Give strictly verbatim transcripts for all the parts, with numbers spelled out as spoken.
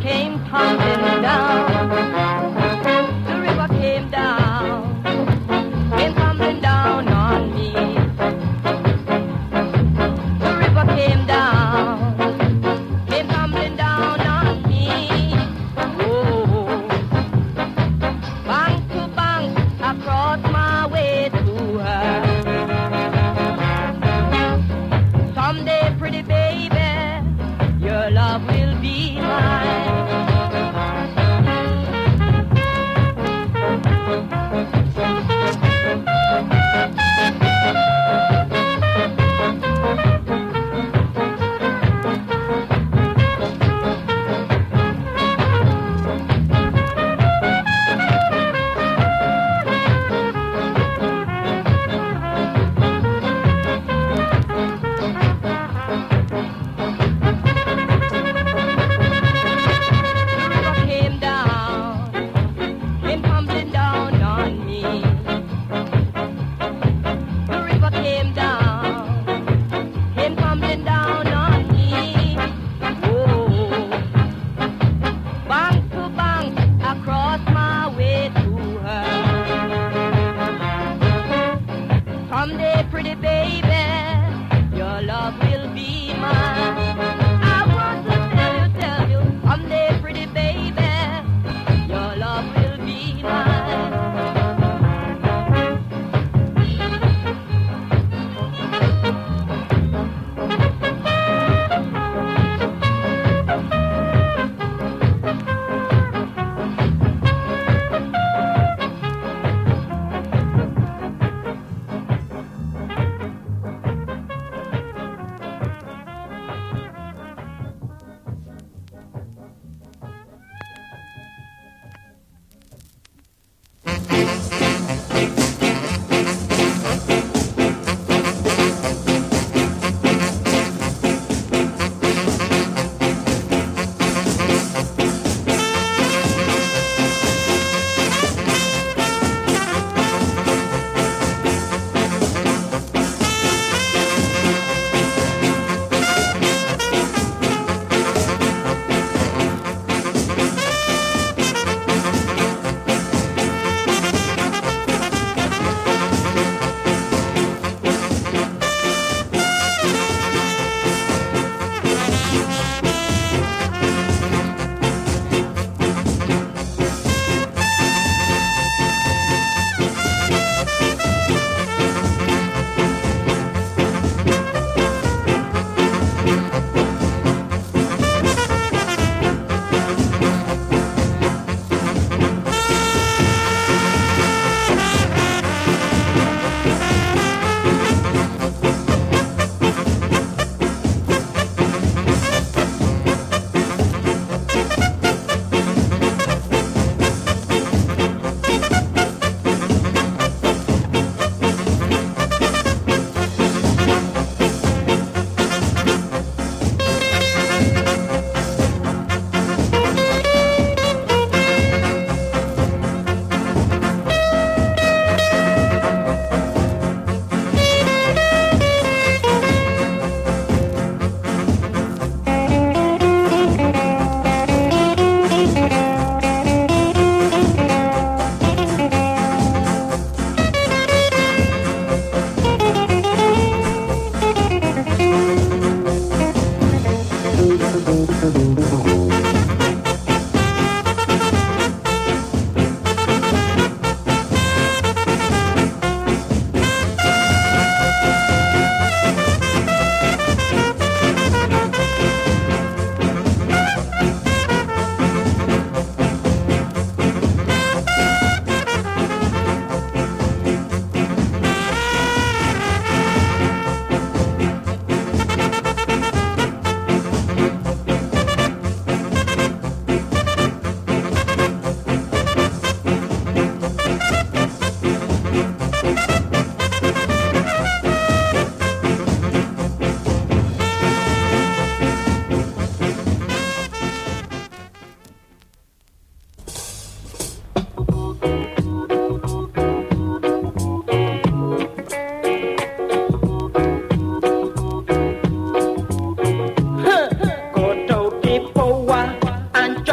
came tumbling down. The river came down, came tumbling down on me. The river came down, came tumbling down on me. Oh, bank to bank, across my way to her. Someday, pretty baby, your love will be mine.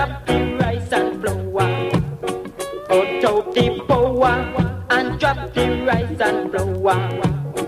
drop the rice and flour. Cut out the power and drop the rice and flour.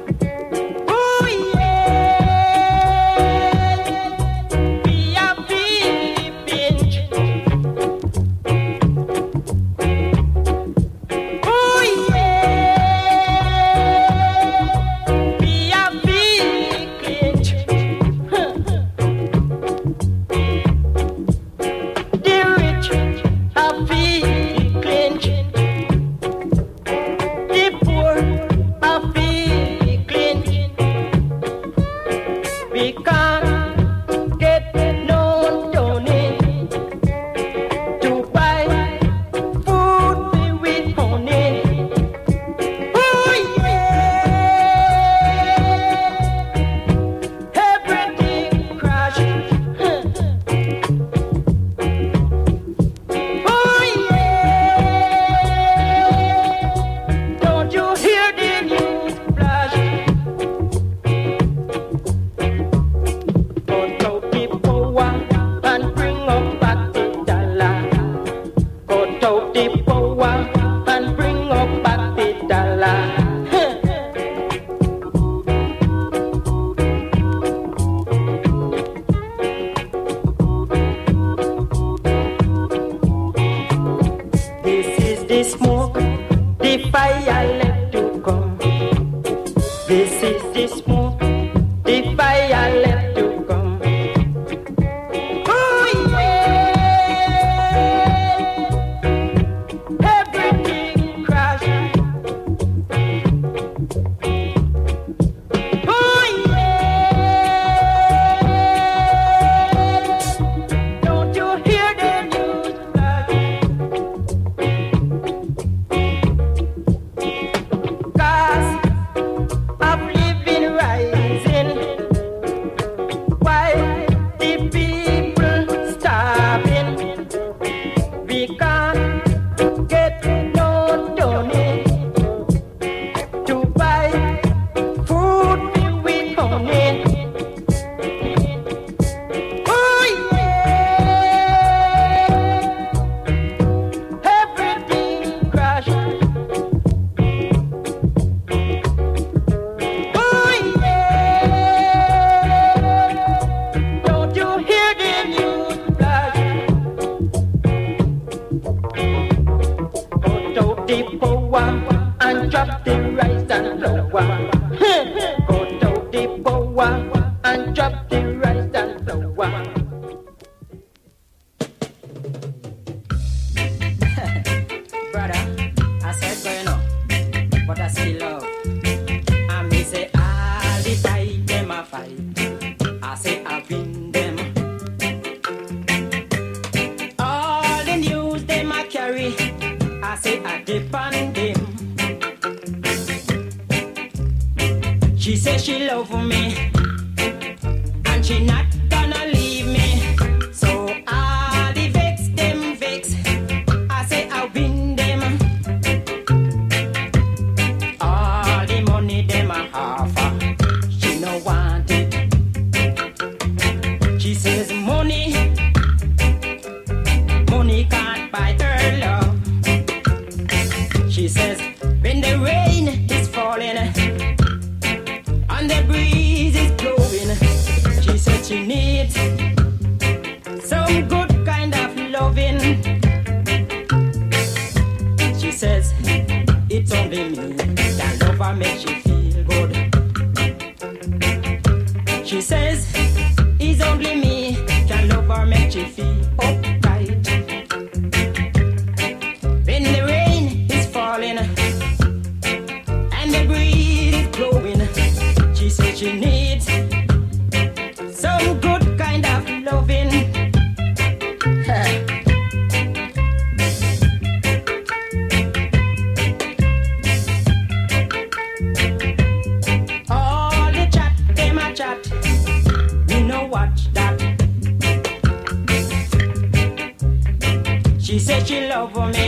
She said she love me,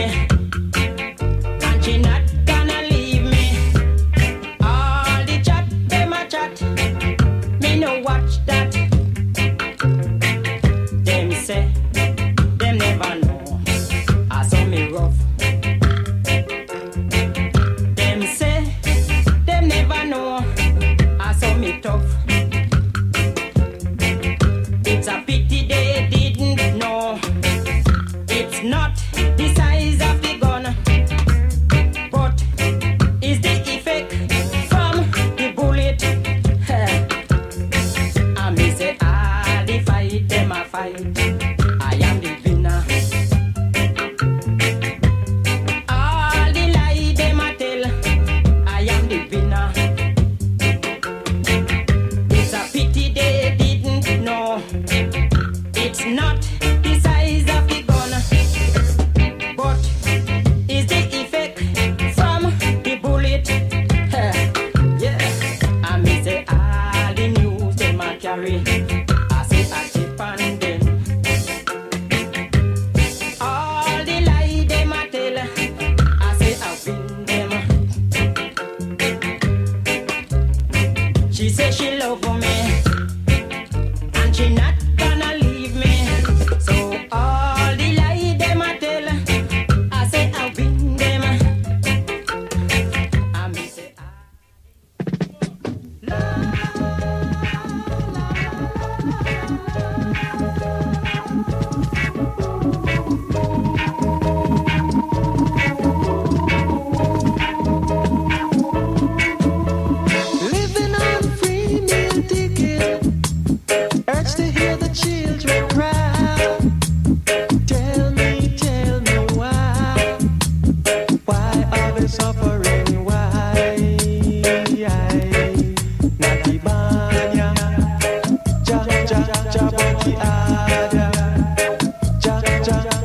and she not gonna leave me. All the chat, them a chat, me no watch that. Them say, them never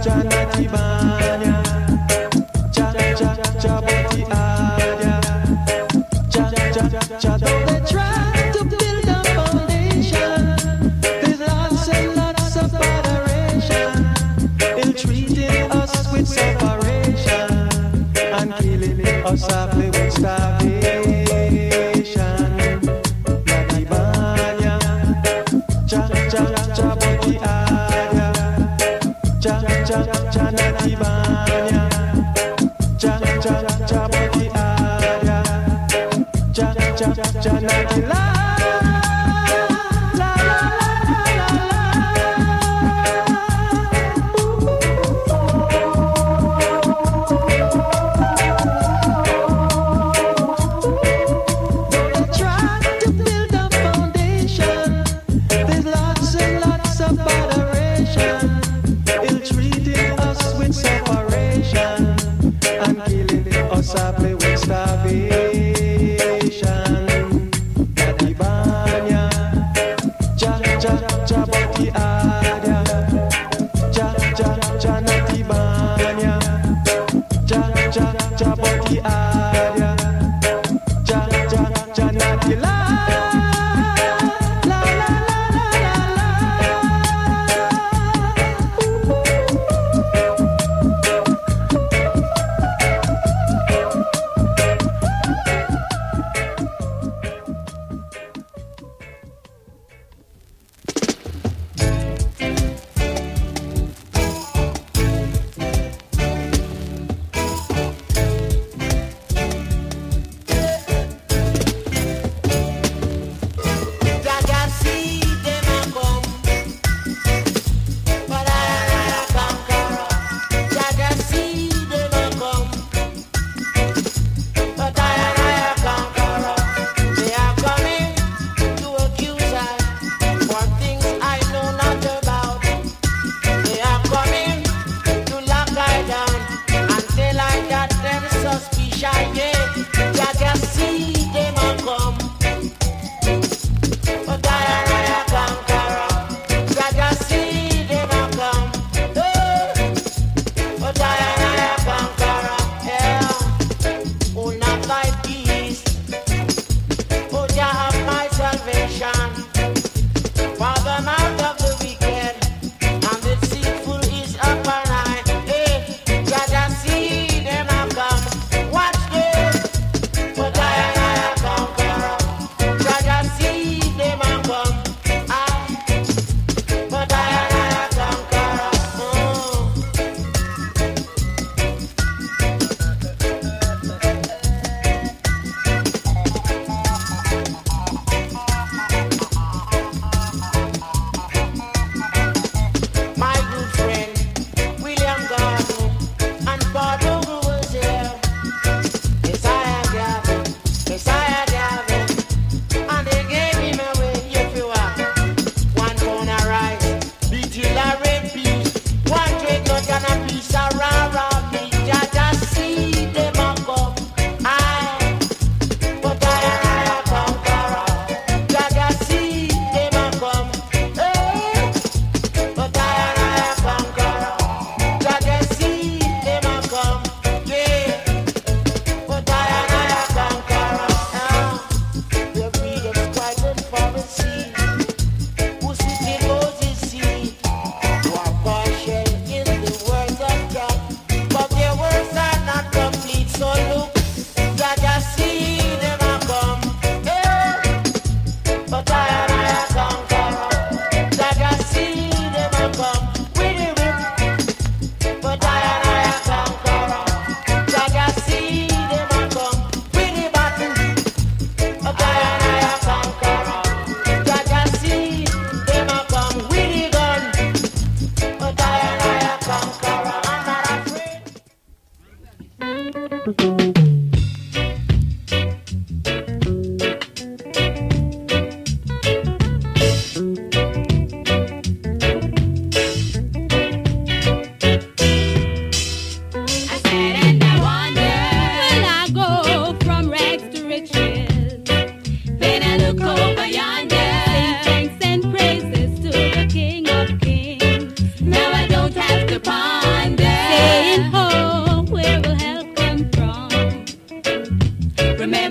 Now I don't have to pine.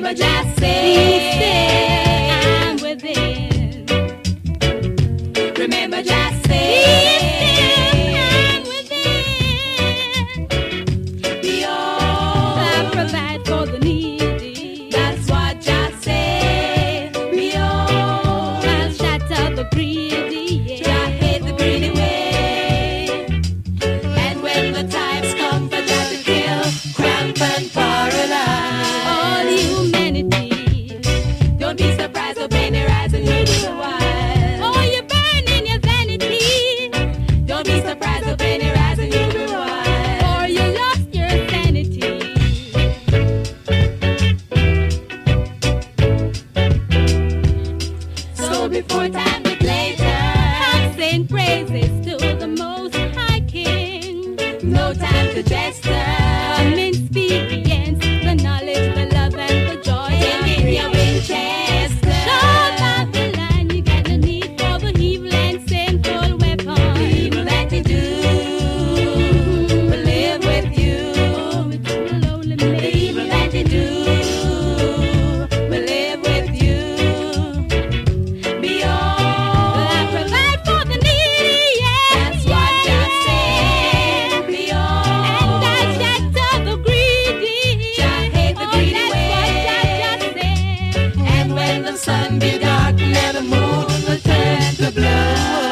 Remember, just say I'm within. Remember, just say I'm within. Be all I provide for the needy. That's what just say. Be all I'll shatter the greedy. Yeah. I hate the greedy way. And when the times come for just to kill, cramp and paralyze all humanity, don't be surprised when they rise and you do wild. Oh, you burn in your vanity. Don't be surprised when they rise and you do wild. Or you lost your sanity. So before time get later, I'm saying praises to the Most High King. No time to jester. Come and speak against the knowledge, the love, and the joy. Take in your Winchester. Show Babylon you got no need for the evil and sinful weapon. The evil that you do will live with you. Oh, it's a lonely place. The evil that you do will live with you. Be all I provide for the needy. Yes, that's what just say. Be all and I shatter the greedy. Just hate the greedy oh, way. That's what just say. And when the sun be dark, let the moon will turn to blood.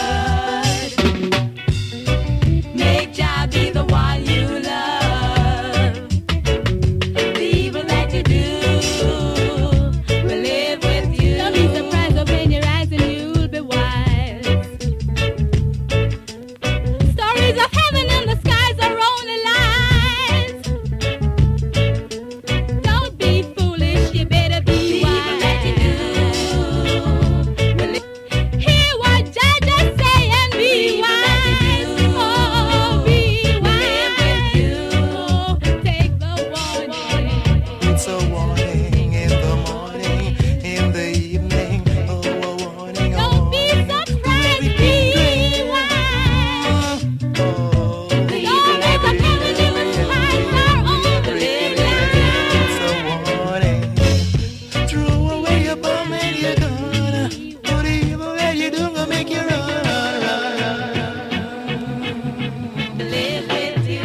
Make Jah be the one you love. The evil that you do will live with you. Don't be surprised when you rise and you'll be wise. Stories of heaven and the skies are only lies. Don't be foolish, you better be wise. The evil that you do will live. Hear what Jah just say and be wise. Oh, be wise. Oh, take the warning. It's a warning in the morning, in the evening. Oh, a warning. Don't be surprised, be wise. Oh, The stories of heaven and the skies are only lies. it's a warning. Throw away your bum and you're gonna. What evil that you do gonna make you run, run, run, run. Live with you.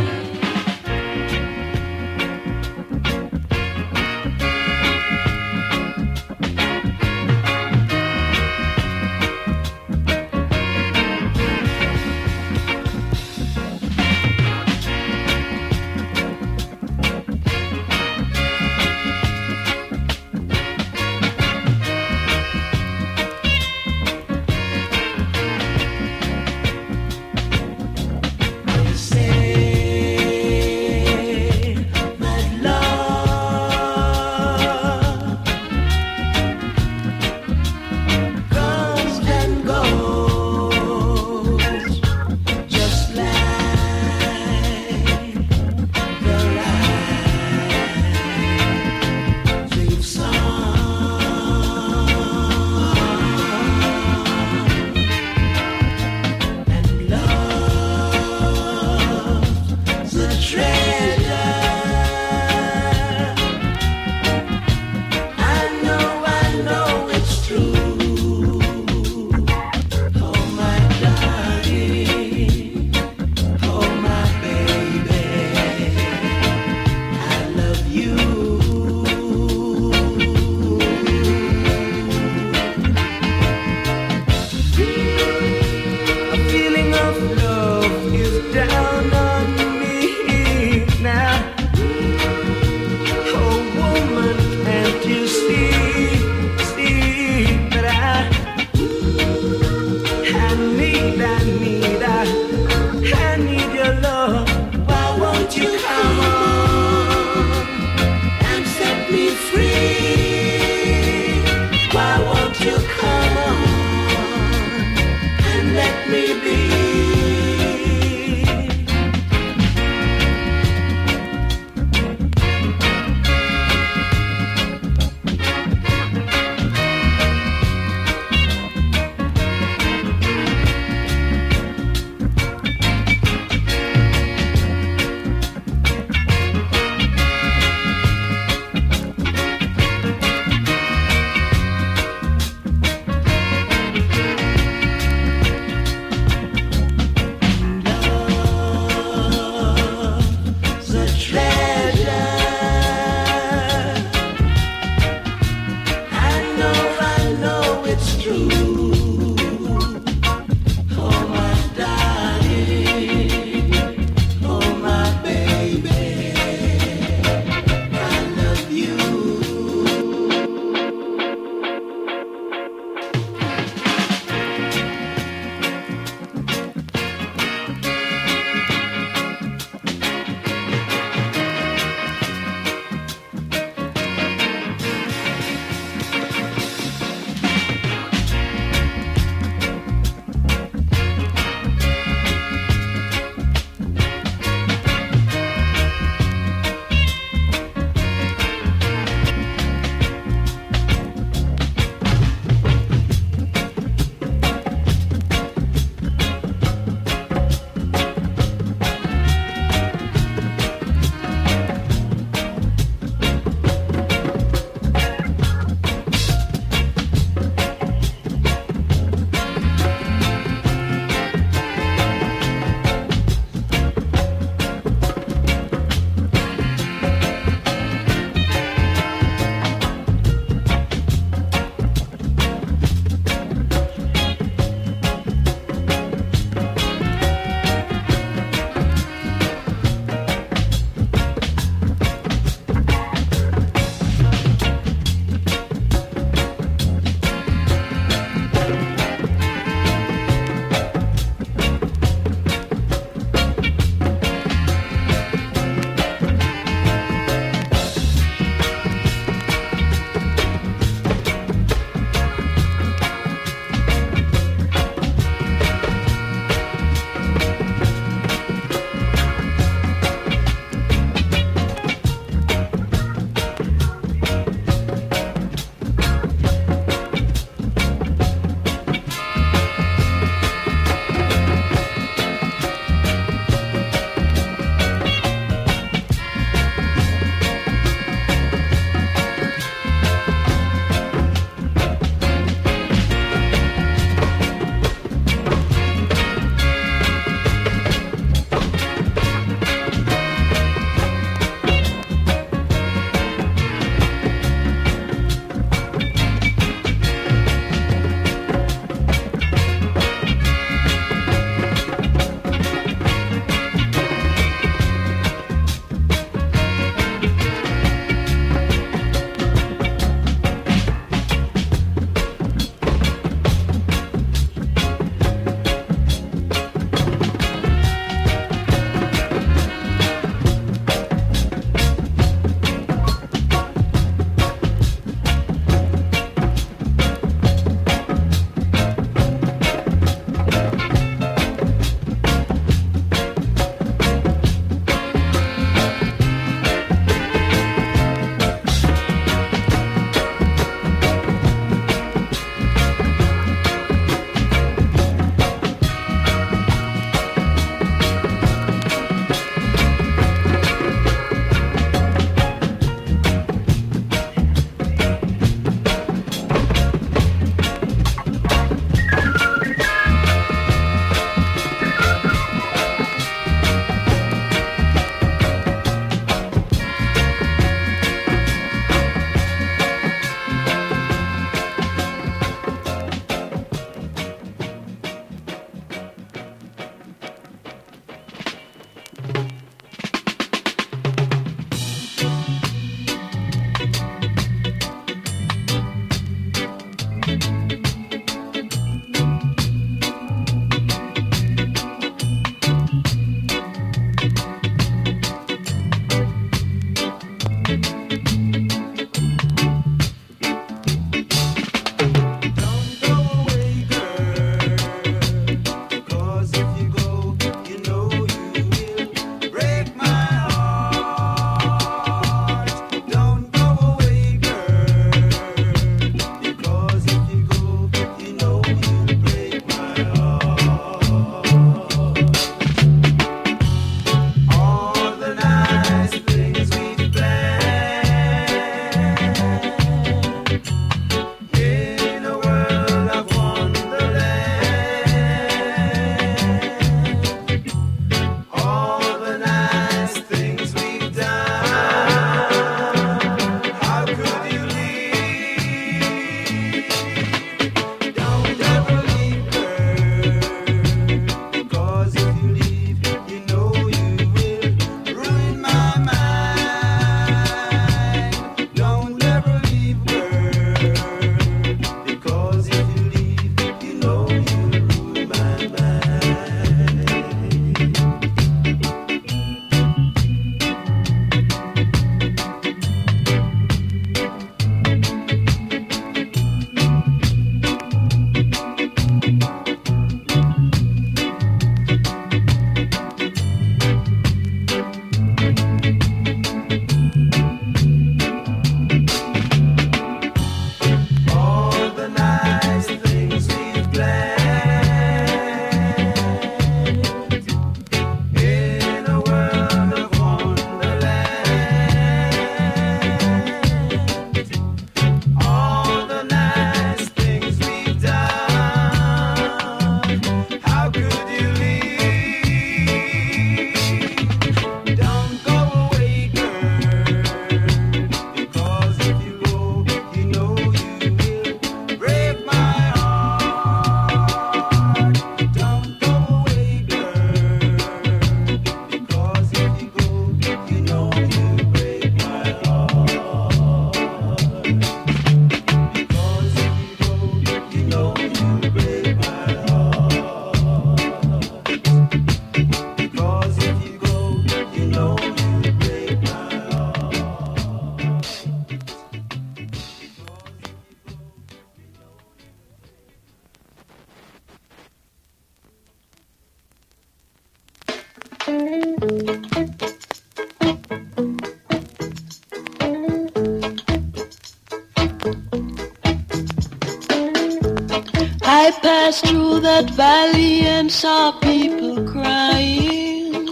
I passed through that valley and saw people crying.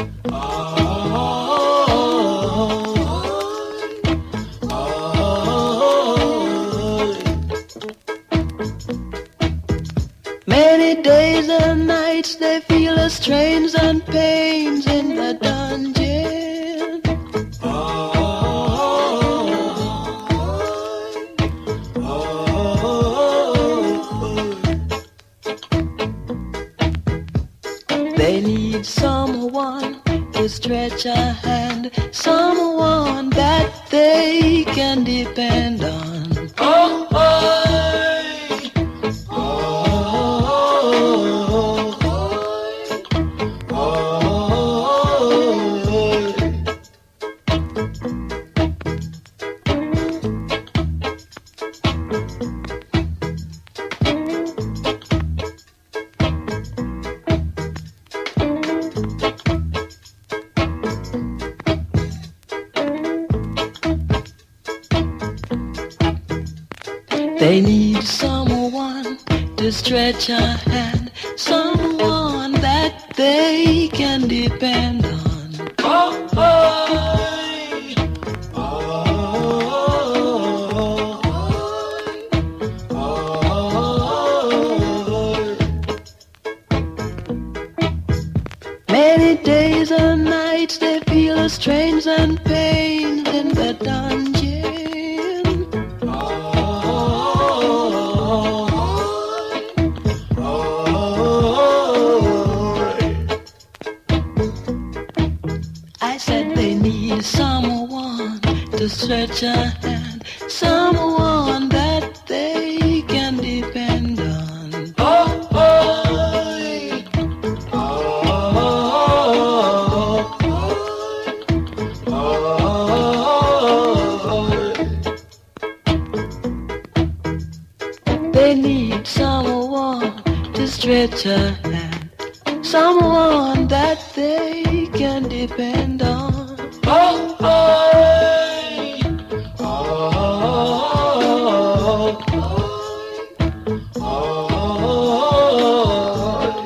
Oh, oh, oh. Many days and nights they feel the strains and pains in the dungeon. Oh, they need someone to stretch a hand, someone that they can depend on. Oh, oh, oh, oh, they need someone to stretch a hand, someone that they can depend on. Oh, oh, oh, oh, oh. Many days and nights they feel the strains and pains in the dungeon. I said they need someone to stretch a hand, someone that they can depend on. Oh, oh, oh, oh, oh. They need someone to stretch a hand, someone that they can depend on. Oh, oh, oh, oh, oh.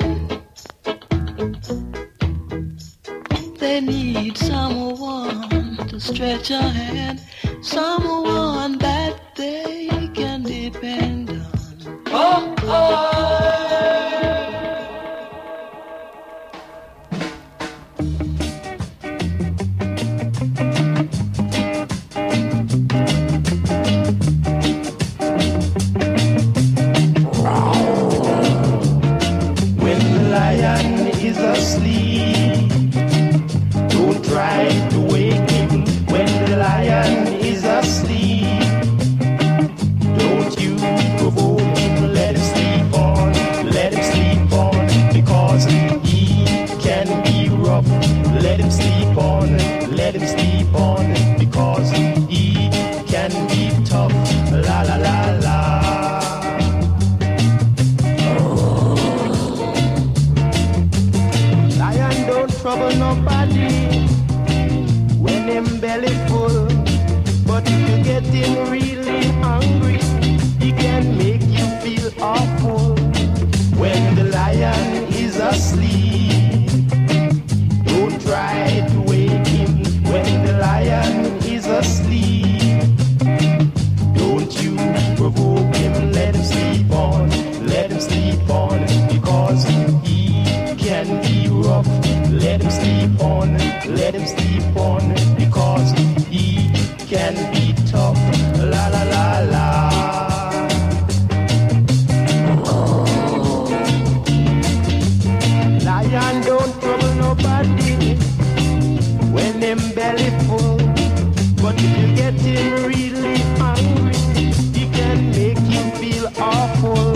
They need someone to stretch a hand, someone that they can depend on. Oh, oh. Let him sleep on, let him sleep on, because he can be tough. La la la la. Lion don't trouble nobody when him belly full, but if you get him really hungry, he can make you feel awful. When the lion is asleep, don't try to wake him. When the lion is asleep, don't you provoke him. Let him sleep on, let him sleep on, because he can be rough. Let him sleep on, let him sleep on, because he can be tough. La la la la. Lion don't trouble nobody when him belly full, but if you get him really hungry, he can make you feel awful.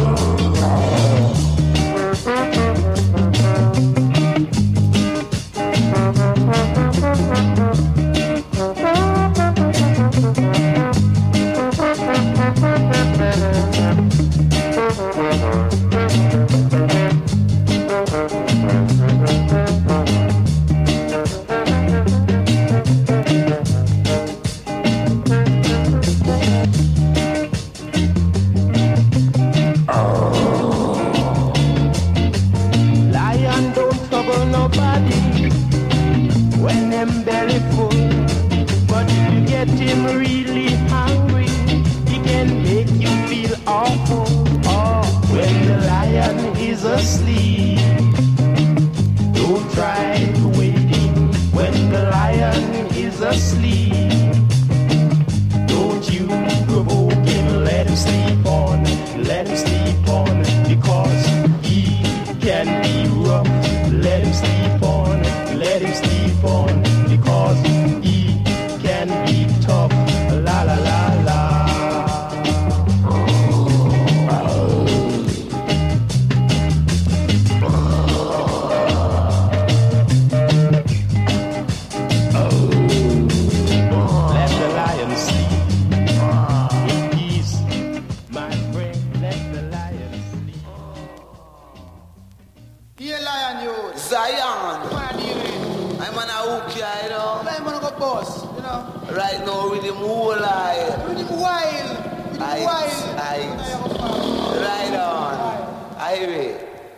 them belly full. But if you get him really hungry, he can make you feel awful. Oh, when the lion is asleep, don't try to wake him. When the lion is asleep, don't you provoke him. Let him sleep on, let him sleep on, because he can be rough. Let him sleep on, let him sleep on, because he can be tough. La la la la. Let the lion sleep in peace, my friend. Let the lion sleep. Here, lion, you. Zion. Come on, David. I'm on a hook, yeah, you know. I'm gonna go boss, you know. Right now, with him whole eye. With him wild. With him Aight, wild. aight. Right on. I wait.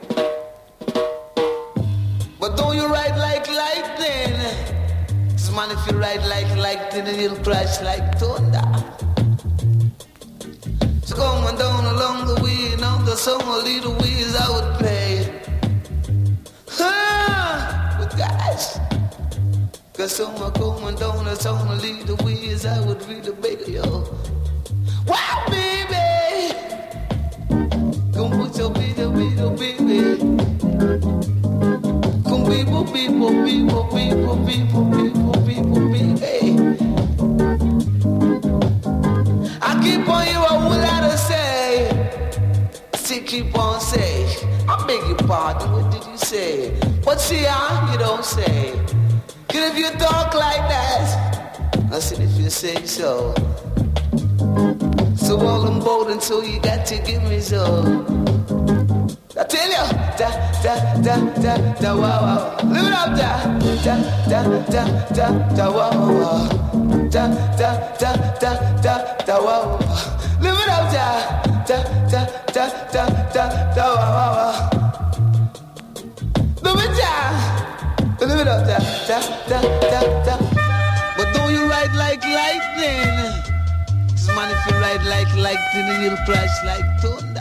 But don't you ride like lightning? This man, if you ride like lightning, he'll crash like thunder. So come on down along the way, now the song will lead the ways I would play. Ah, but guys, cause someone coming down the song will lead the ways I would read the baby, yo. Wow, baby, come put your baby, baby, baby. Come people, people, people, people, people, people, people, people, hey. I keep on you a whole lot to say. Still keep on saying. I beg your pardon, what did you say? But see how you don't say. Cause if you talk like that, I said if you say so. So all I'm bold so you got to give me so. I tell you, da da da da da wow wow. Live it up, da da da da da da wow wow. Da da da da da da wow. Live it up, da da da da da da da wow wow. Live it down, live it up, da da da da da. But don't you ride like lightning? 'Cause man, if you ride like lightning, you'll crash like thunder.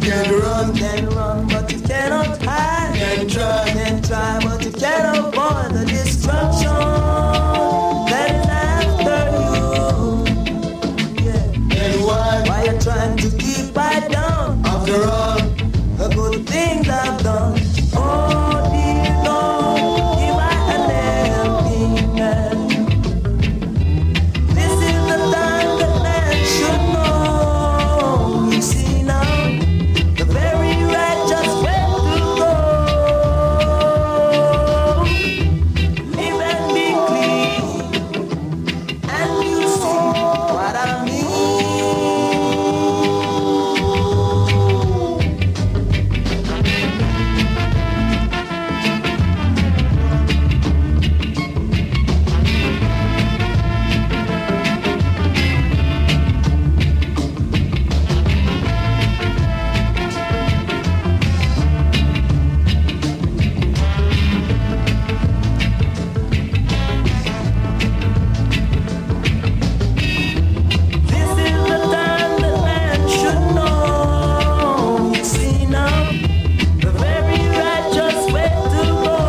can run, can run, but you cannot hide. can try, Can try, but you can't avoid the destruction that is after you. Yeah. and why? Why you trying to keep I down? After all, The good things I've done. Oh dear Lord, give I an helping hand. This is the time that man should know. You see now, the very righteous way to go. Live and be clean, and you see what I mean. This is the time that man should know. You see now, the very righteous way to go.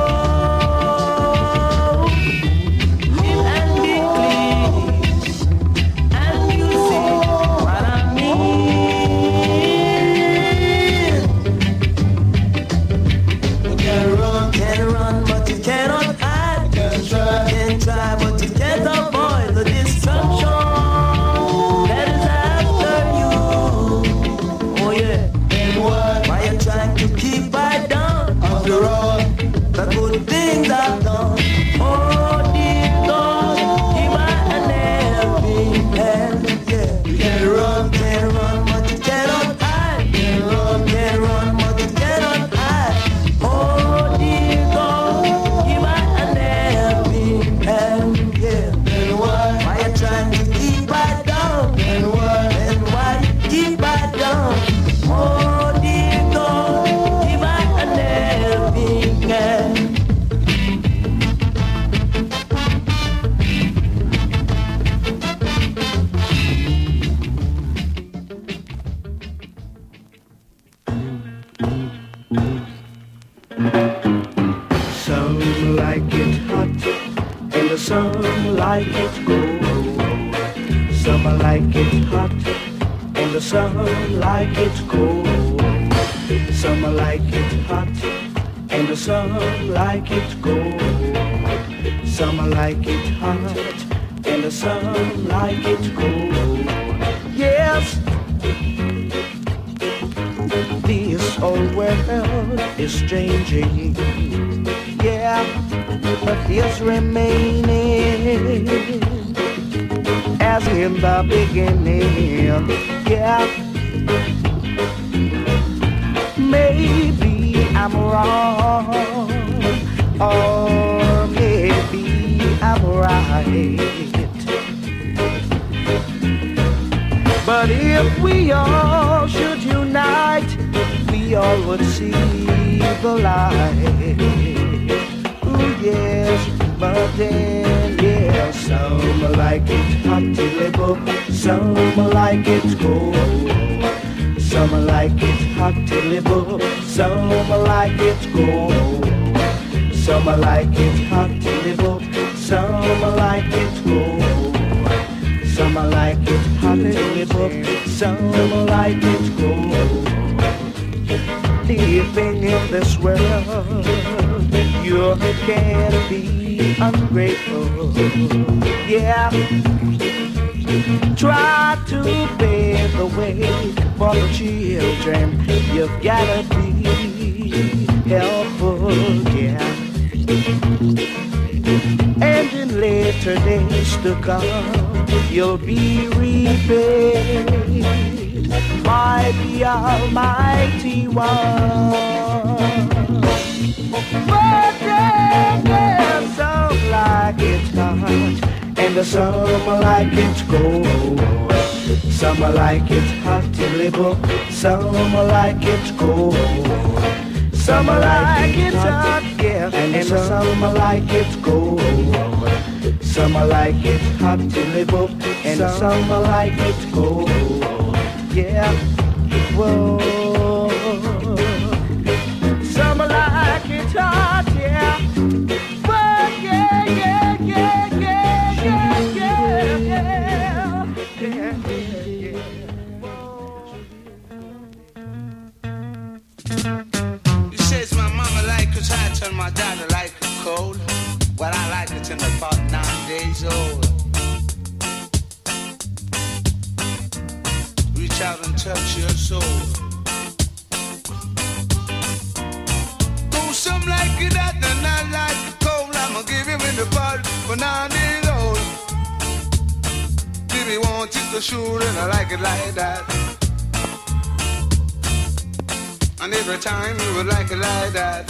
Live and be clean, and you see what I mean. you can run, Can run, but you cannot hide. can try, Can try, but you can't avoid the destruction that is after you. Oh yeah. and why? Why you trying to keep I down? After all, The good things I've done. Oh dear Lord, give I an helping hand. Yeah. you can run, Can run, but you cannot hide. can run, Can run, but you cannot hide. Oh dear Lord, give I an helping hand. Yeah. and why? Why you trying to keep I down? And why? And why you keep I down? Oh dear God, give I an helping hand. Some like it hot, and some like it cold. Some like it hot, and some like it cold. Some like it hot, and some like it cold. Some like it hot, and some like it cold. Yes, this old world is changing. Yeah, but it's remaining as in the beginning. Yeah, maybe I'm wrong, or maybe I'm right. But if we all should unite, we all would see the light. Ooh, yes, but then, yeah, some like it hot till some like it cold. Some like it hot till some like it cold. Some like it hot till some like it cold. Some like it hot till some like it cold. Living in this world, you can't be ungrateful. Yeah, try to pave the way for the children. You've gotta be helpful, yeah. And in later days to come, you'll be repaid by the Almighty One. But then there's some like it hot, and some like it cold. Some like it hot to live, some like it cold. Some like it hot, yeah, and some like it cold. Some like it hot to live up, and some like it cold. Yeah, whoa. You says my mama like it hot and my daddy like it cold. Well, I like it in about nine days old. Reach out and touch your soul. Oh, some like it hot and I like it cold. I'ma give him in the pot for nine days old. If he wants it to shoot and I like it like that. And every time you would like it like that.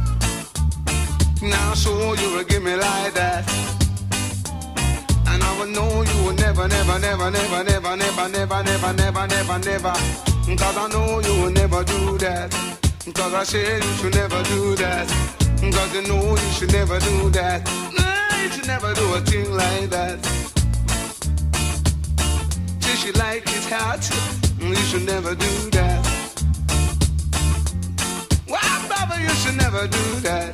Now so you will give me like that. And I would know you would never, never, never, never, never, never, never, never, never, never, never. Cause I know you will never do that. Cause I said you should never do that. Cause you know you should never do that. No, you should never do a thing like that. Say she like it hot, you should never do that. Well, brother, you should never do that.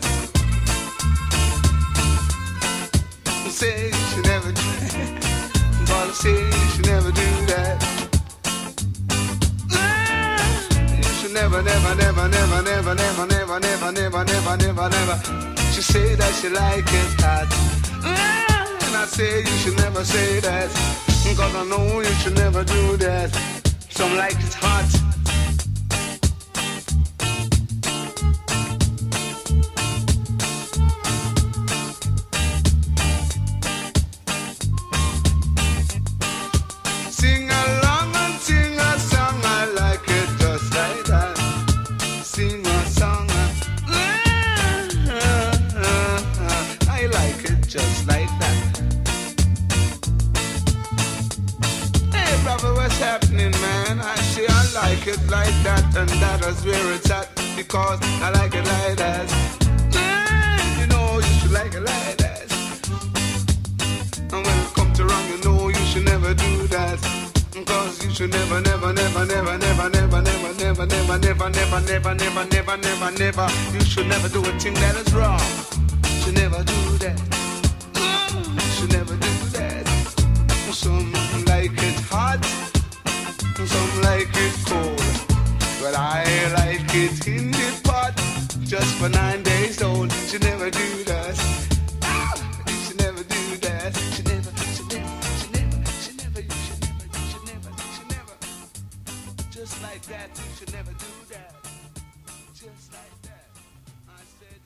Say you should never do that. But I say you should never do that. You should never, never, never, never, never, never, never, never, never, never, never, never. She say that she like it hot. And I say you should never say that. Cause I know you should never do that. Some like it hot. Sing along and sing a song, I like it just like that. Sing a song, I like it just like that. Hey brother, what's happening, man? I say I like it like that, and that is where it's at, because I like it like that. You know you should like it like that. And when it comes to wrong, you know you should never do that. Cause you should never, never, never, never, never, never, never, never, never, never, never, never, never, never, never, never. You should never do a thing that is wrong. You should never do that. You should never do that. Some like it hot, some like it cold. But I like it in the pot, just for nine days old. You should never do that. You should never do that. You should never, you should never, you should never, you should never, you should never, you should never, you should never. Just like that, you should never do that. Just like that. I said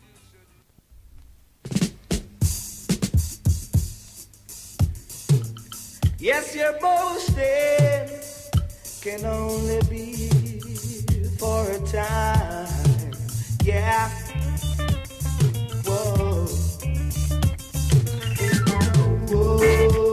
you should. Yes, your boasting can only be for a time. Yeah. Whoa. Whoa.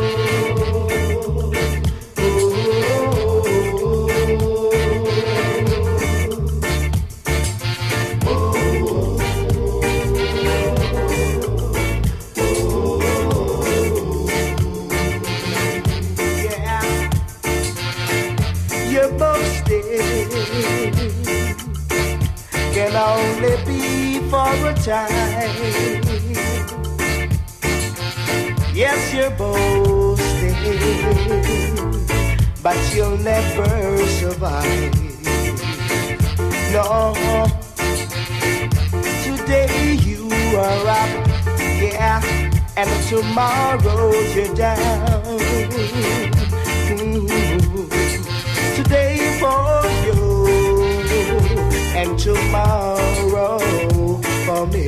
Can only be for a time. Yes, you're boasting, but you'll never survive. No, today you are up, yeah, and tomorrow you're down. Mm-hmm. Today for you and tomorrow for me.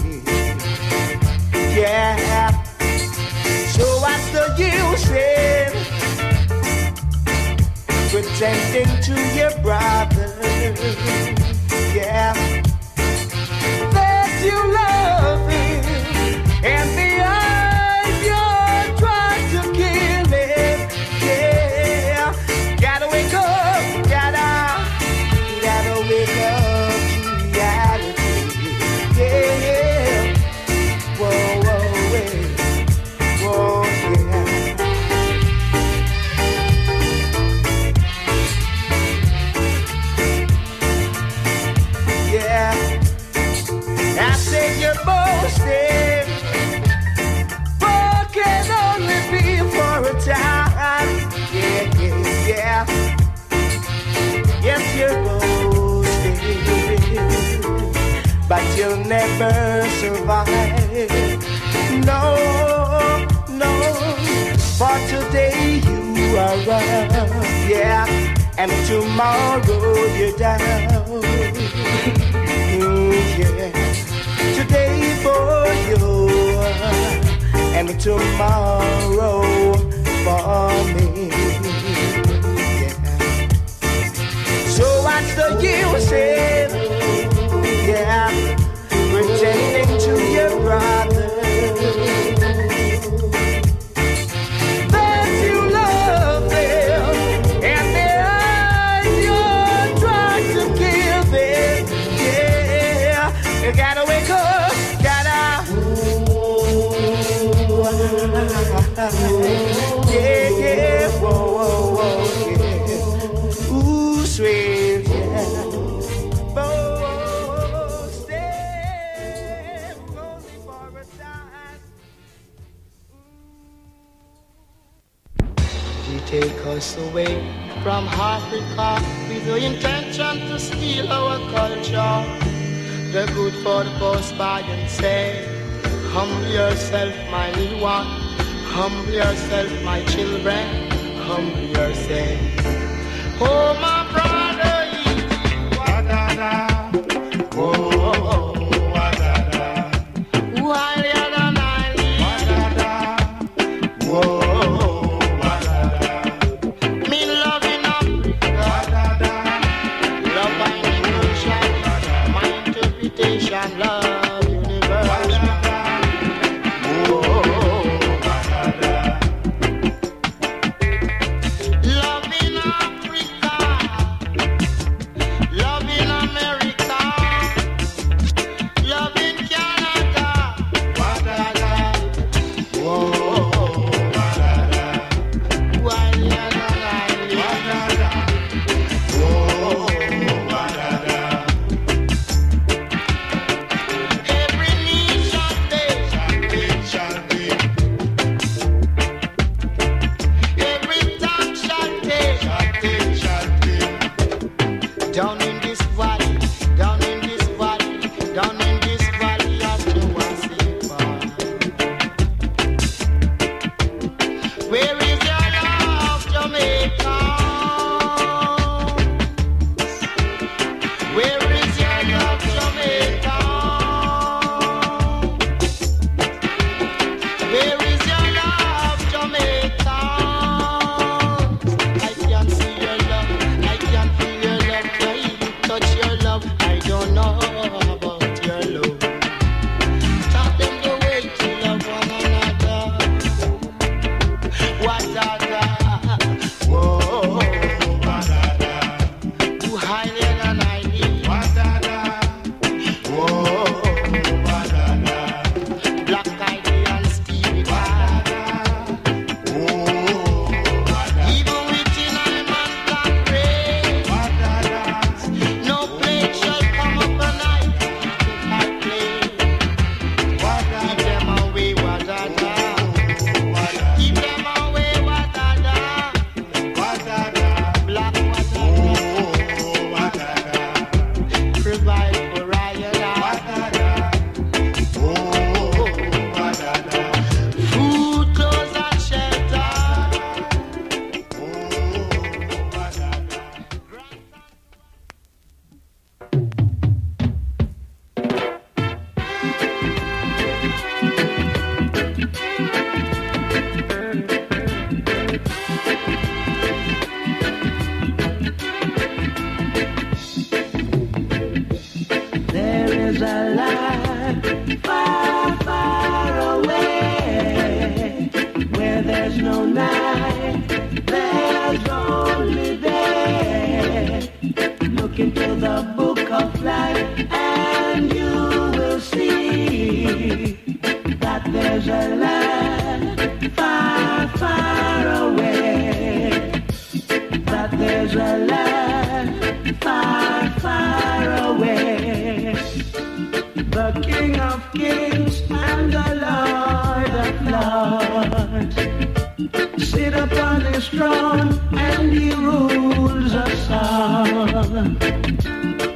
Yeah. So what's the use in pretending to your brother? Yeah. That you love him and the eyes you're trying to kill him. Yeah. Gotta wake up, gotta, gotta wake up to reality. Yeah, whoa, whoa, wait, whoa, yeah. never survive. No, no, for today you are up, yeah, and tomorrow you're down. Mm, yeah, today for you and tomorrow for me. Yeah. So what's the use in, yeah, pretending to your brother that you love them, and then you're trying to kill them? Yeah, you gotta wake up, gotta. Yeah, yeah, whoa, whoa, whoa, yeah. Ooh, sweet, yeah. Oh, stay only for a time. He take us away from Africa with the intention to steal our culture. The good for the post by and say, humble yourself, my little one. Humble yourself, my children. Humble yourself. Oh, my brother, wa-da-da. Oh, oh, oh, wa-da-da. Wa-da-da, wa-da-da. Oh, oh, wa-da-da. Me loving Africa, wa-da-da. Love by devotion, my interpretation, love universe.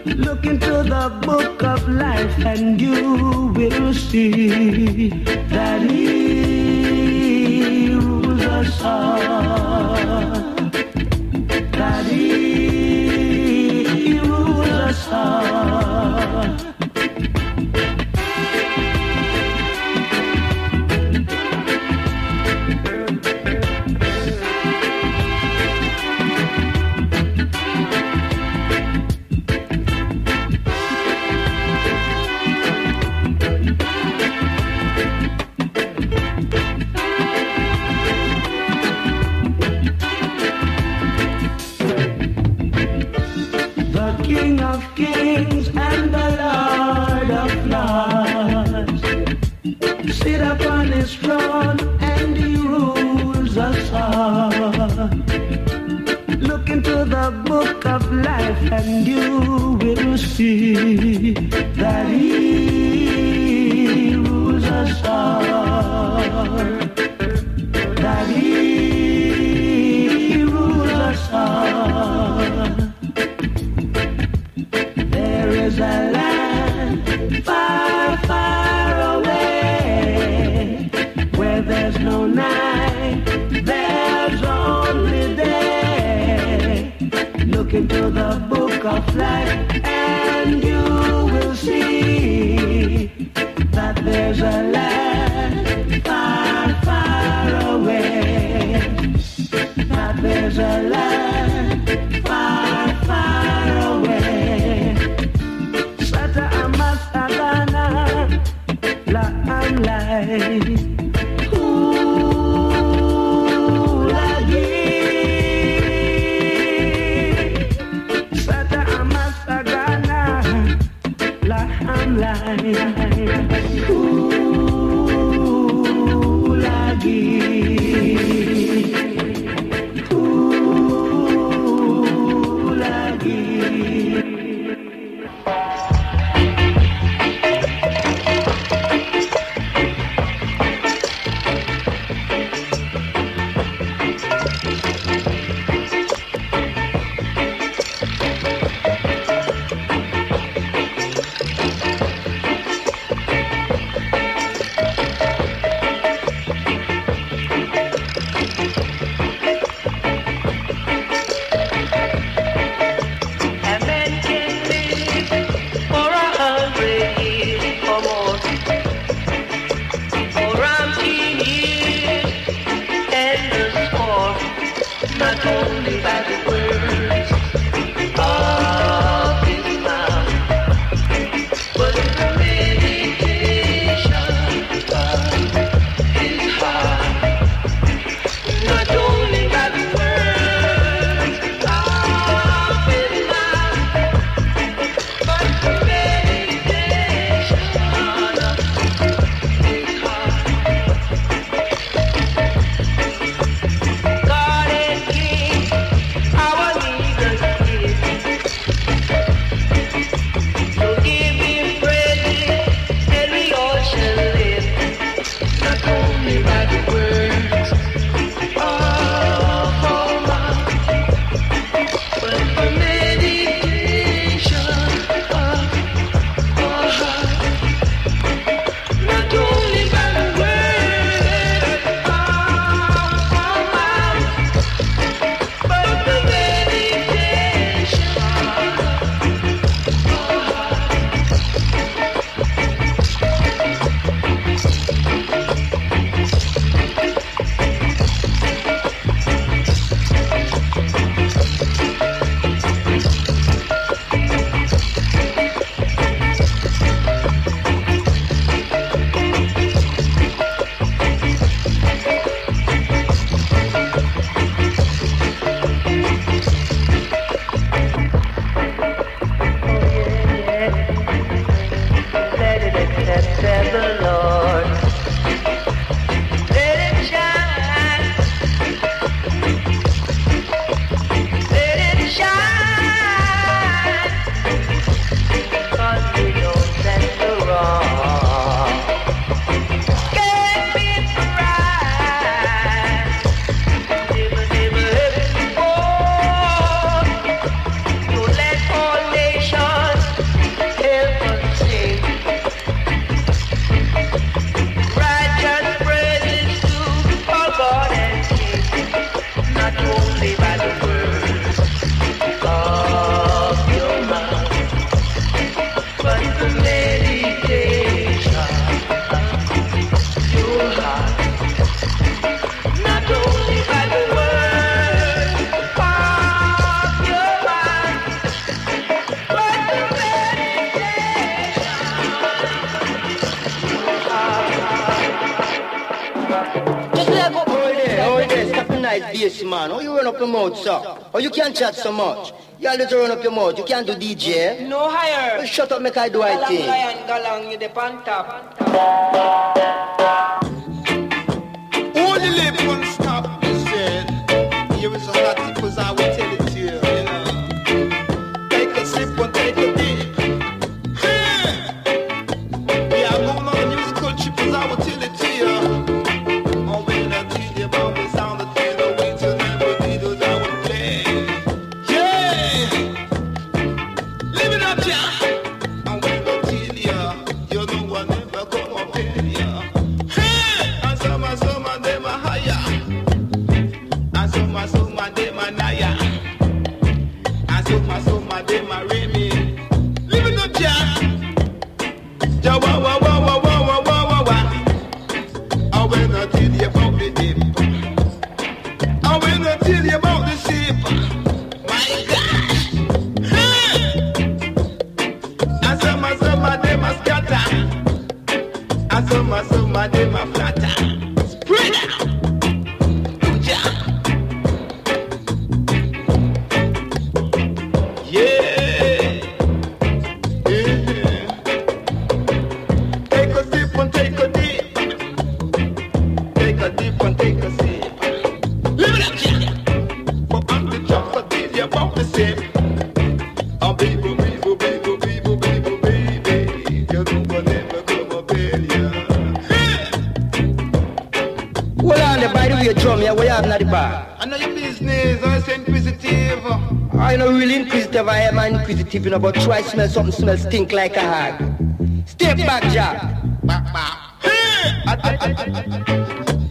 Look into the book of life and you will see that he rules us all. That he rules us all. Kings and the Lord of Lords sit upon his throne and he rules us all. Look into the book of life and you will see that he rules us all. That he rules us all. There is a land far, far away where there's no night, there's only day. Look into the book of life and you will see that there's a land far, far away. That there's a land far, far away. La amlai, ooh lagi, sata amasagana, la amlai, ooh lagi, ooh lagi. nice bass man. Oh, you run up your mouth, sir. Oh, you can't chat so much. You always run up your mouth. You can't do D J. No higher. Well, shut up, make I do I Galang thing. lion, galang, you the pan top. Only live one stop, he said. Here is a lot because I will tell it to you, you know. Take a sip and take a dip. We are going on a musical trip as I will tell it to you. Oh, when I tell you about the sound of the way to never be those I will play. Yeah! Live it up, yeah! And when I tell you, you know I never come up here, yeah. And some of some of them are higher. And some of some of them are naya. And some of some of them are Remy. Live it up, yeah! Ja wa wa wa wa wa wa wa wa wa. I will not tell you about the dip. I will not tell you about the ship. My God! And some of some of them are scatter. And some of some of them are flatter. Spread out. Ja. Yeah. Yeah. Take a sip and take a dip. Take a dip and take a sip. Live it up, yeah. But I'm the drop for this, you're about the same. Oh, baby, baby, baby, baby, baby, baby. You don't want never come up here, yeah. Well, on the by the way, drum, yeah, what you have in the bar? I know your business, I'm so inquisitive. I know really inquisitive, I am inquisitive, you know, but try smell something smell stink like a hag. Step back, Jack. Back, back. Hey! I- I- I- I- I-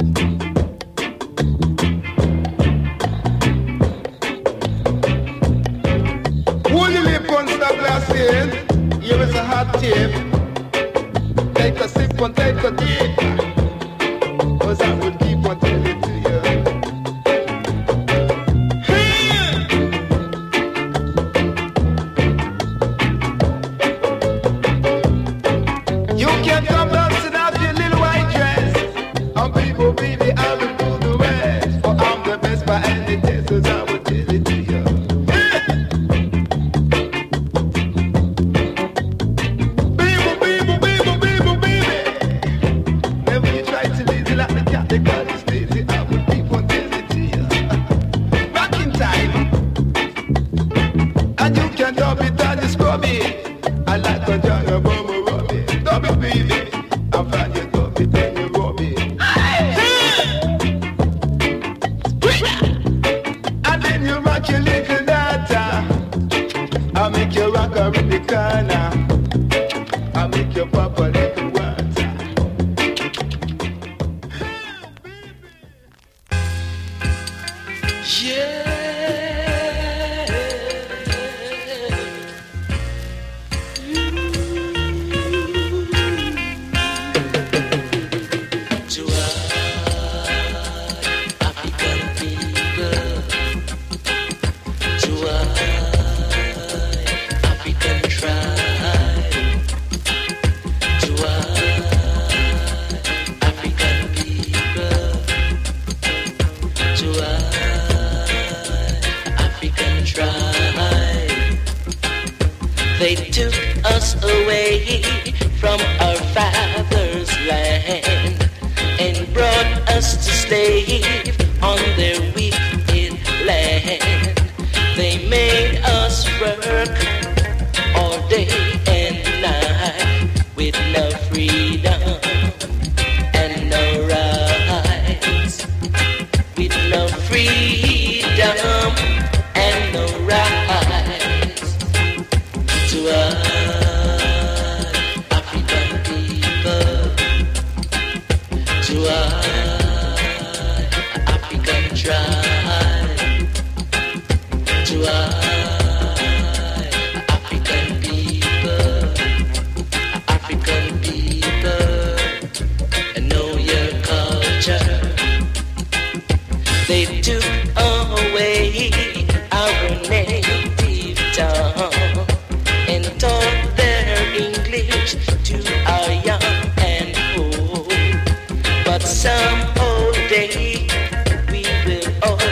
Hold your lip on stop glasses. Here is a hot tip. Take a sip and take a dip. Cause I would keep on telling it to you. Hey! You can come dancing out your little white dress. I'm people, baby, I will do the rest. For I'm the best by any test, cause I will tell it to you. Baby, baby, baby, baby, baby. Never you try to lazy like the cat, they call you lazy. I will keep on telling it to you. Back in time. And you can dub it and you scrub it. I like a jar of bubble rub it. Dub it, baby. I find you dub it, then you rub it. And then you rock your little data. I'll make you rock her in the corner. I'll make you pop a little water. To our African people, to our African tribe, to our African people, to our African tribe. They took us away from our father's land and brought us to slave on their wicked land. They made us work all day and night with no freedom and no rights, with no freedom and no rights. To our African people, to our African tribe, to our African people, African people, and know your culture. They took away our native tongue and taught their English to our young and old. But some old day we will all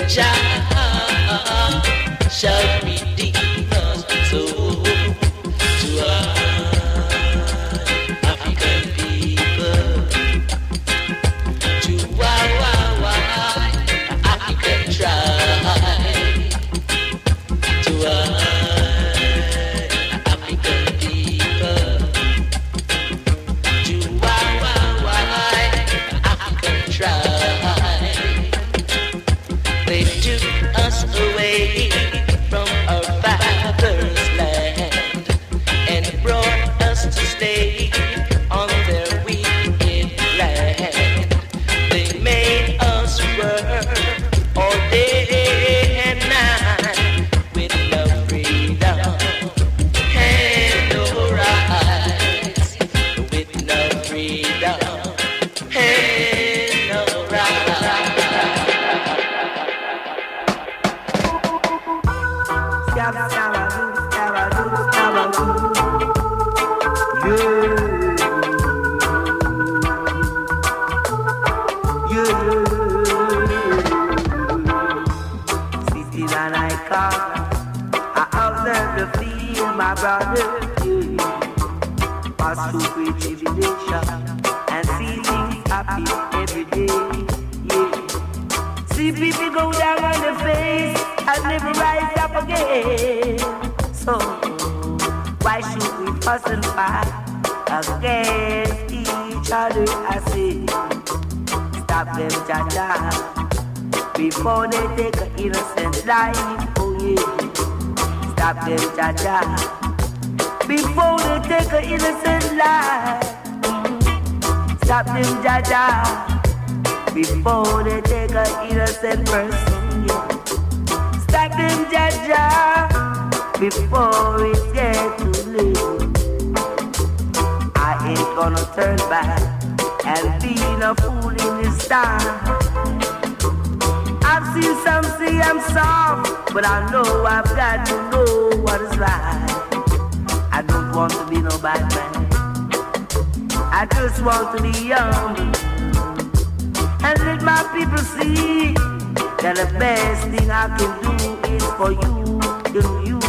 Jah shall redeem us. So to our African people, to our, our, our African tribe, to our African people, to our, our, our African tribe. They took us away from our father's land and brought us to stay on their wicked land. They made us work all day and night with no freedom and no rights, with no freedom and no rights. Sitting on I come, I observe the field, my brother, yeah. Pass through great tribulation and see things happen every day, yeah. See people go down on their face and never rise up again. So why should we fuss and fight against each other? I say, stop them, Jaja, before they take an innocent life. Oh yeah, stop them, Jaja, before they take an innocent life. Stop them, Jaja, before they take an innocent person. Yeah. Stop them, Jaja, before it gets too late. I ain't gonna turn back and be no fool in this time. I've seen some say I'm soft, but I know I've got to know what is right. I don't want to be no bad man. I just want to be young and let my people see that the best thing I can do is for you, you, you.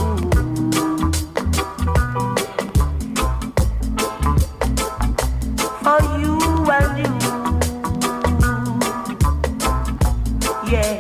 For you and you, yeah.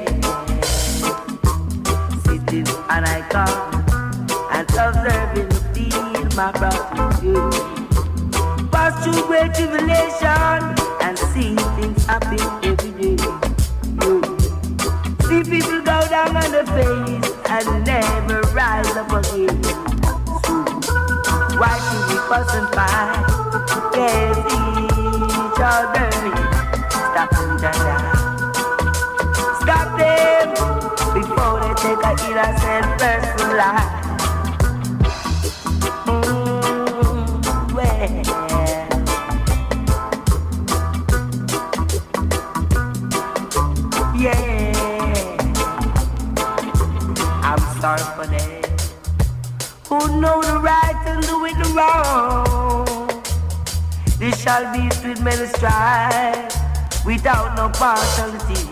Sitting and I come and observing the field, my brother, you. Pass through great tribulation and see things happen every day, you. See people go down on the face and never rise up again. So why should we fuss and fight against each other? Stop them, Jaja. Stop them before they take a innocent person's life. Mm, well. Yeah, I'm sorry for them who know the right and do it wrong. This shall be with many strife without no partiality.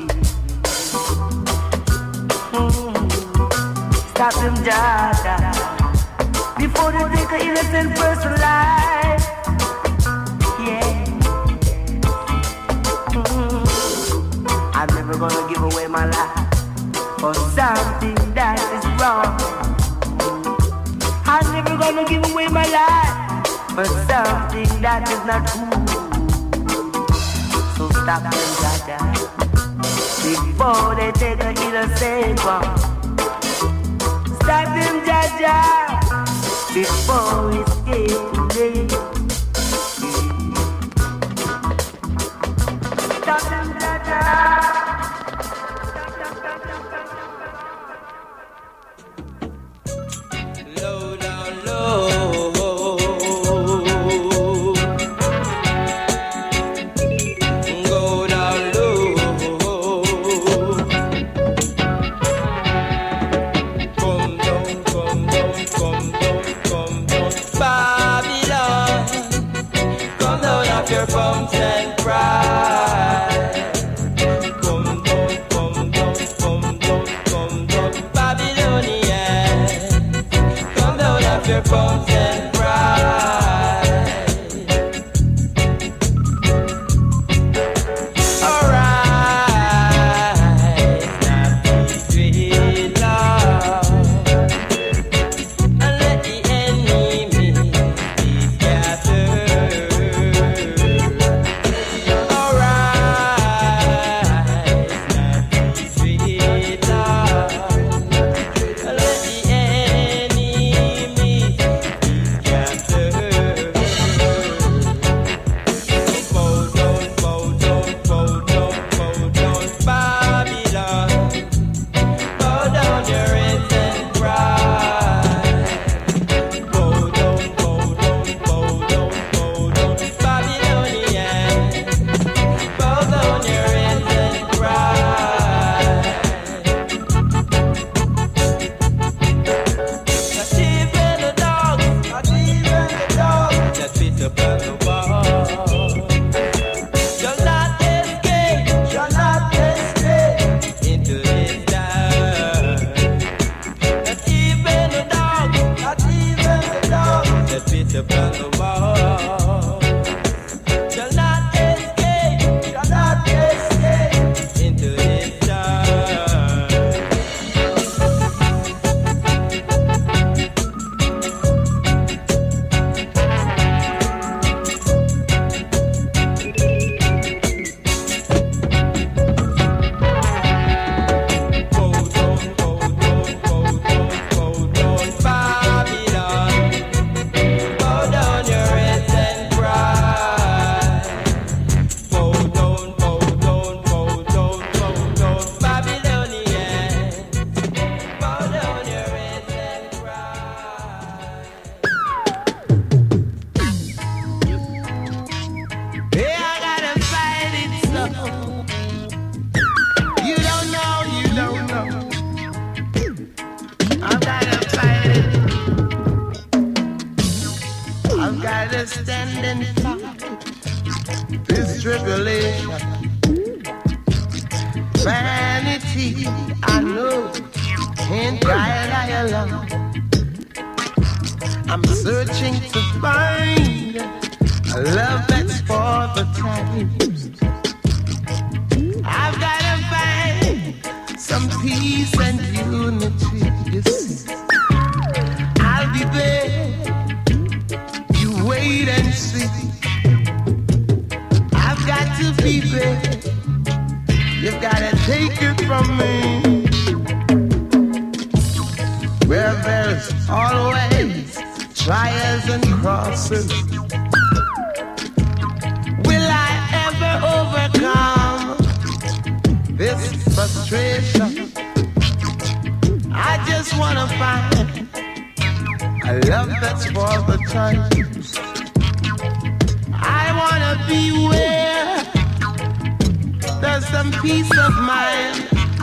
Mm. Stop them, Jaja, before they take an innocent person's life. Yeah. Mm. I'm never gonna give away my life for something that is wrong. I'm never gonna give away my life for something that is not cool. So stop them, Jaja, before they take an innocent one. Stop them, Jaja, before it's getting late. Stop them, Jaja. Low down low, go down low, come down, come down, come down, come down, Babylon, come down off your bums and cry, come this tribulation. Vanity, I know, can't guide I alone. I'm searching to find a love that's for the times. I've gotta find some peace and unity. You see, I'll be there. You wait and see. I've got to be there. You've gotta take it from me. Where there's always trials and crosses, will I ever overcome this frustration? I just wanna find a love that's for the times. I wanna be where there's some peace of mind,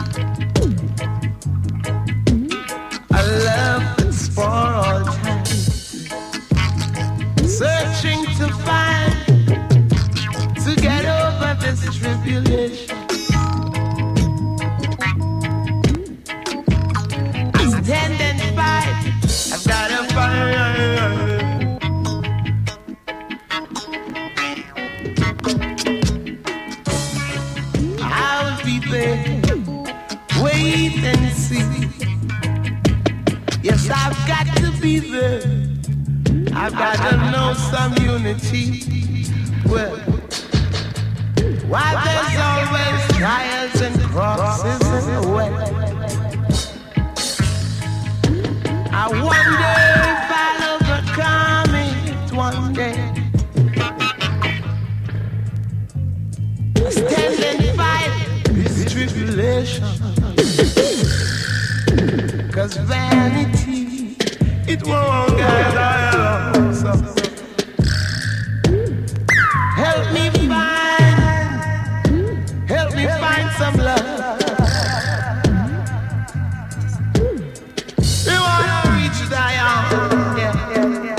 a love that's for all time. Searching to find, to get over this tribulation. I stand and fight, I've gotta fight. I'll be there, wait and see. Yes, I've got to be there. I've got to know some unity. Well, why there's always trials and crosses in the way. I wonder if I'll overcome it one day. I stand and fight this tribulation, 'cause vanity, it won't get along. So help me find, help me find some love. You wanna reach Zion? Yeah, yeah, yeah.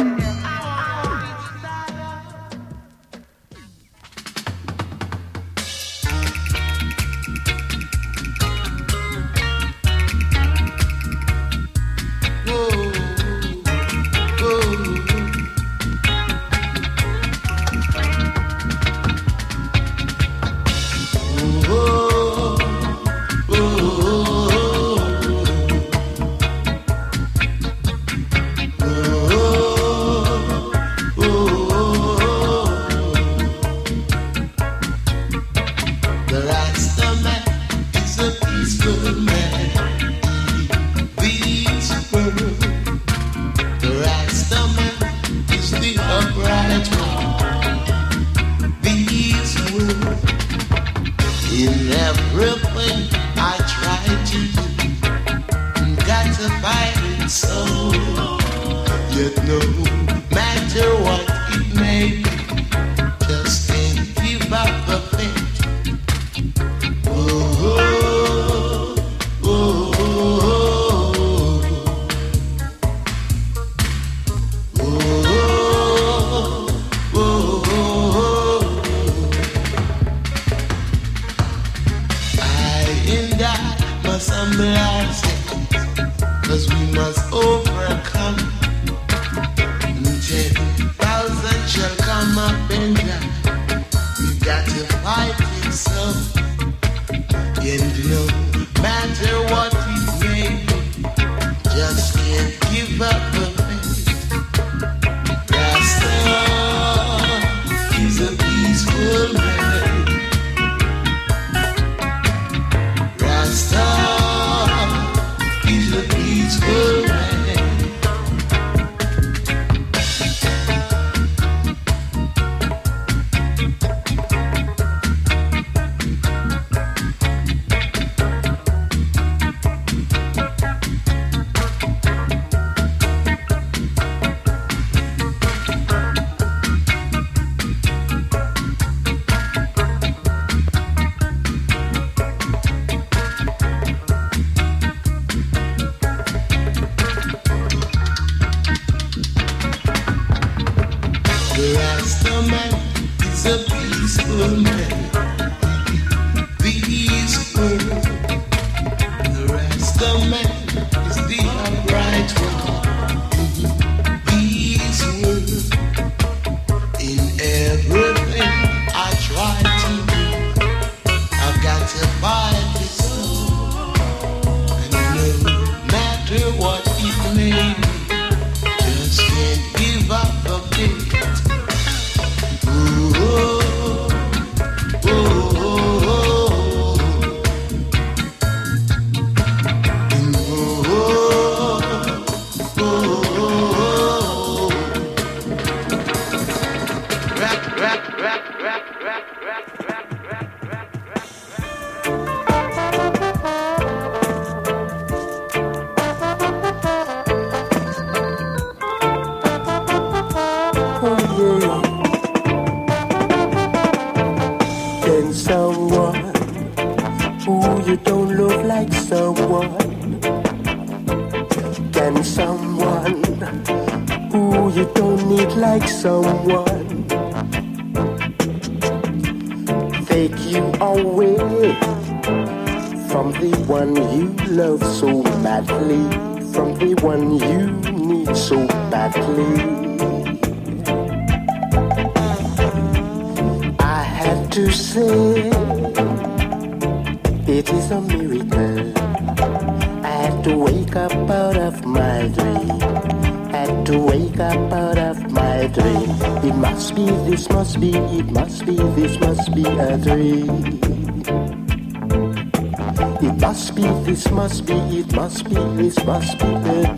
This must be, it must be, this must be a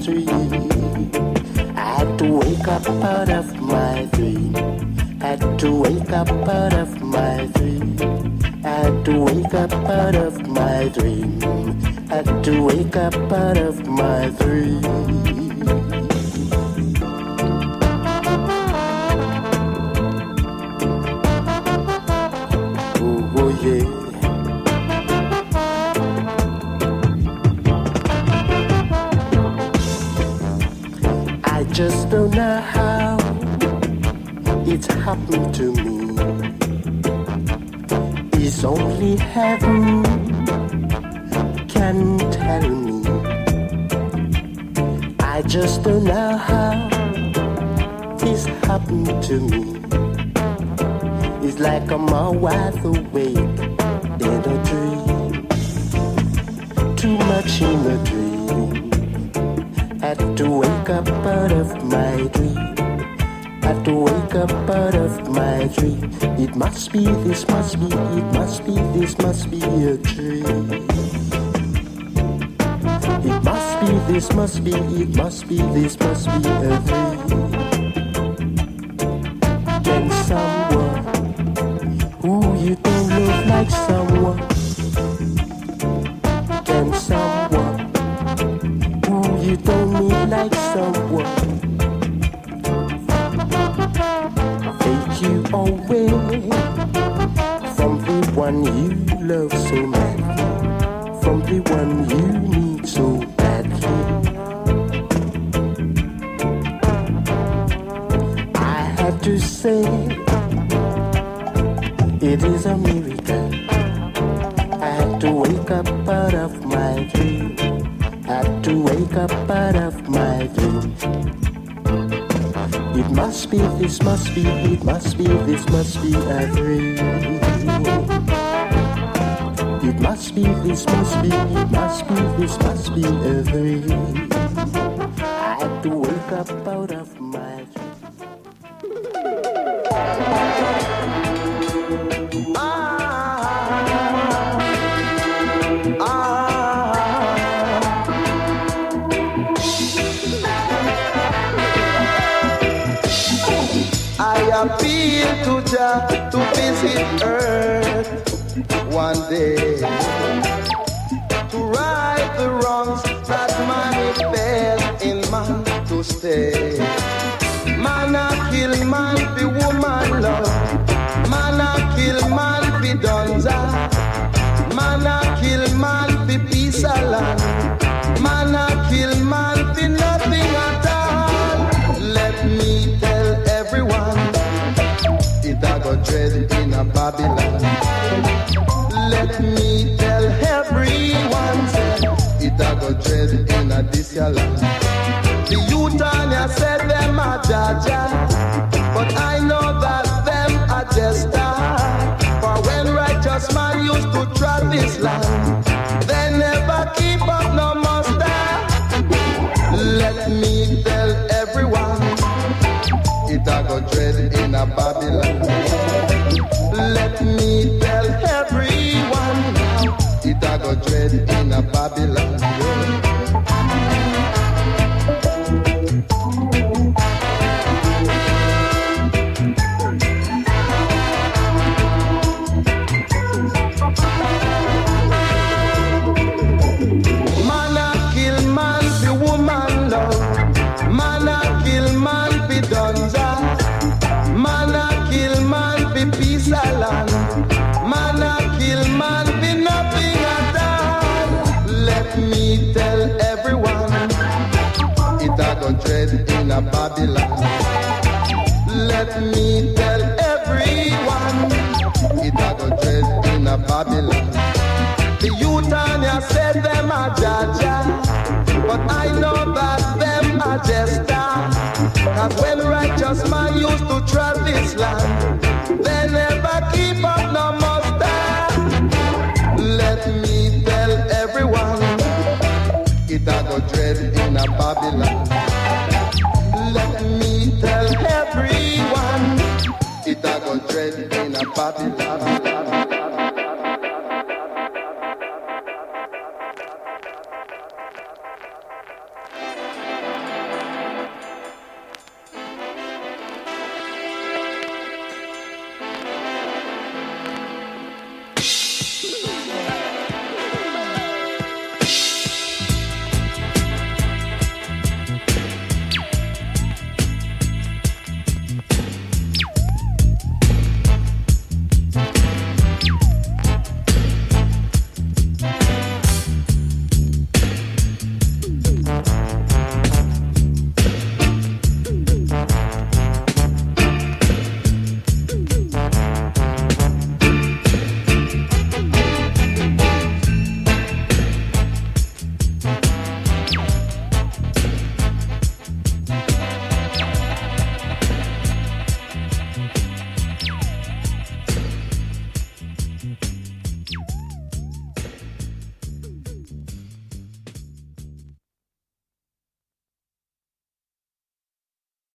dream. I had to wake up out of my dream. Had to wake up out of my dream. Had to wake up out of my dream. Had to wake up out of my dream. Just don't know how it's happened to me. It's only heaven can tell me. I just don't know how it's happened to me. It's like I'm all wide awake in a dream. Too much in a dream. Had to wake up out of my dream. Had to wake up out of my dream. It must be, this must be, it must be, this must be a dream. It must be, this must be, it must be, this must be a dream. Can someone who you don't look like someone? Can someone who you don't need like someone take you away from the one you love so madly, from the one you need so badly? I had to say it is a miracle. I had to wake up out of my dream. Had to wake up out of my dream. It must be, this must be, it must be, this must be a dream. It must be, this must be, it must be, this must be a dream. I had to wake up out of my dream. I appeal to Jah to visit earth one day, to right the wrongs that manifest in man to stay. Man a kill man fi woman love, man a kill man fi donza, man a kill man fi peace of land, man a kill man fi nothing at all. Let me tell everyone, it a go dread in a Babylon. Let me tell everyone, say, it a go dread in a this your land. The youth on ya said them a jaja, but I know that them a jester. For when righteous man used to trot this land, they never keep up no muster. Let me tell everyone, it a go dread in a Babylon. Let me tell everyone, it a go dread in a Babylon. Man a kill man fi woman love. Man a kill man fi dunja. Man a kill man fi peace a land. Man a kill man fi nothing at all. Let me tell everyone, it a go dread in a Babylon. Let me tell everyone, it a go dread in a Babylon. The youth on ya said them a jaja, but I know that them a jester. Cause when righteous man used to trot this land, they never keep up no muster. Let me tell everyone, it a go dread in a Babylon. Let me tell everyone, it a go dread in a Babylon.